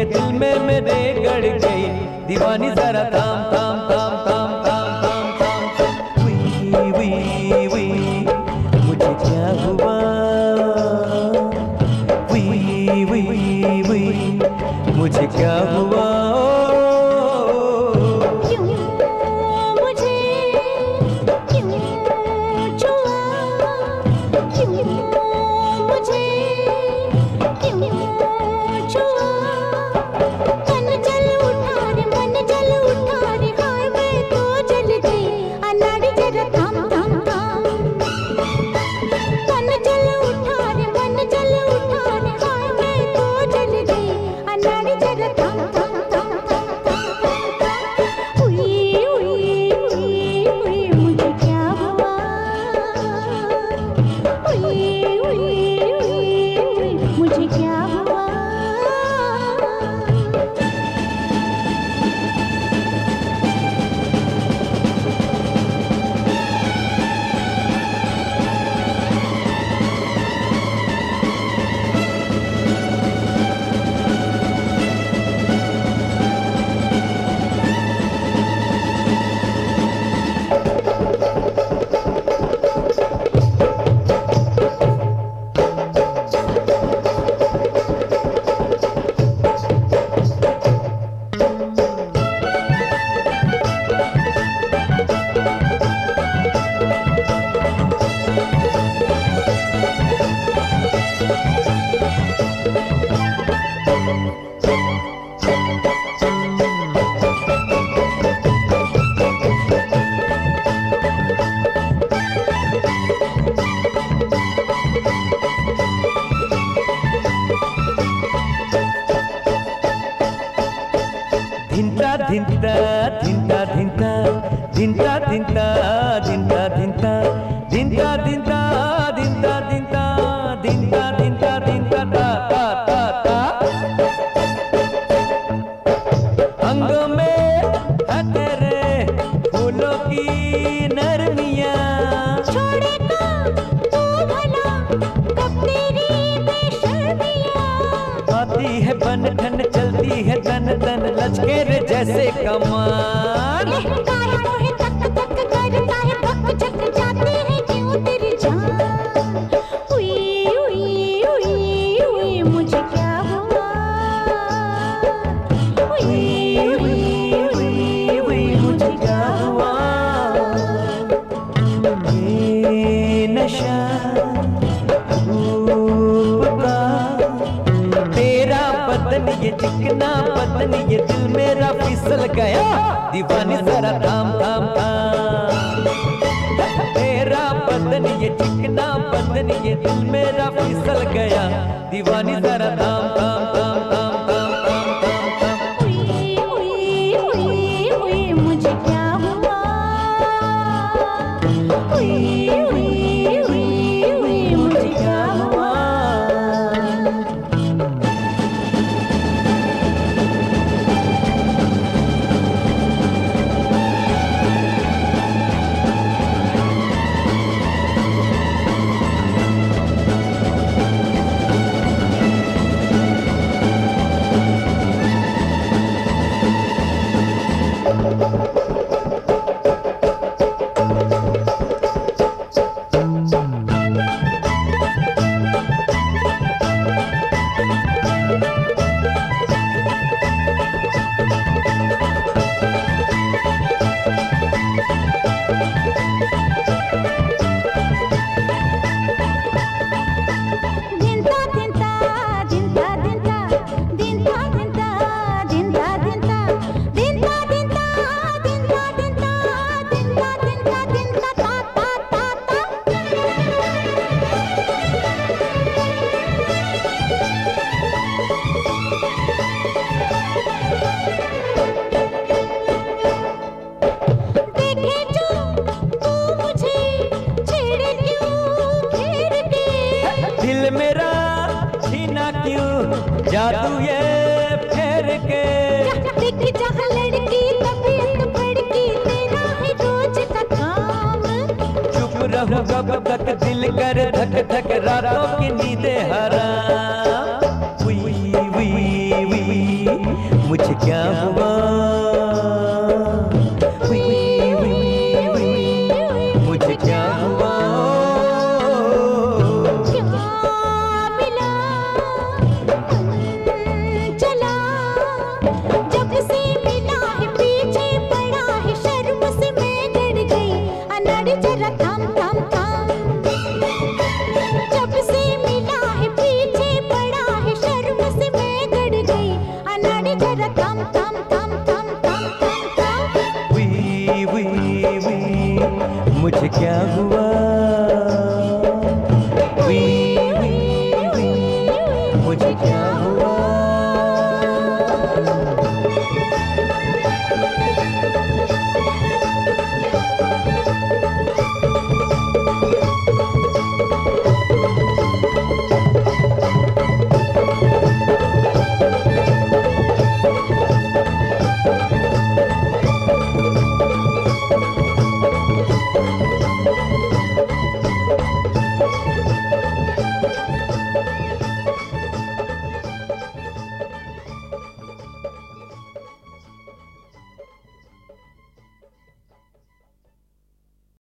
दिल में मेरे गड़ गई दीवानी जरा थाम थाम थाम थाम थाम थाम थाम। वी वी वी मुझे क्या हुआ, वी वी वी मुझे क्या हुआ। धिंता धिंता धिंता धिंता धिंता धिंता धिंता धिंता धिंता धिंता धिंता धिंता धिंता धिंता ता ता ता ता। अंगों में है तेरे फूलों की नरमियाँ, छोड़ेगा तू भला कब तेरी बेशर्मियाँ। आती है बन ठन चलती है तन तन लचके रे जैसे कमान। लहका है मोहे तक तक करता है बक झक जाती है क्यों तेरी जान। उई उई उई उई मुझे क्या हुआ, उई उई उई उई मुझे क्या हुआ। ये नशा रूप का तेरा बदन ये चिकना बदन ये दिल मेरा फिसल गया दीवानी जरा थाम थाम थाम। तेरा बदन ये चिकना बदन ये दिल मेरा फिसल गया दीवानी जरा थाम थाम थाम थाम थाम थाम थाम थाम। उई उई उई उई मुझे क्या हुआ, उई उई उई उई मुझे क्या हुआ। दिल मेरा छीना क्यों जादू ये फेर के। देख जहाँ लड़की तबीयत भड़की तेरा है रोज का काम। चुप रहूं कब तक दिल कर धक धक रातों की नींदें हराम। वी वी वी मुझे क्या हुआ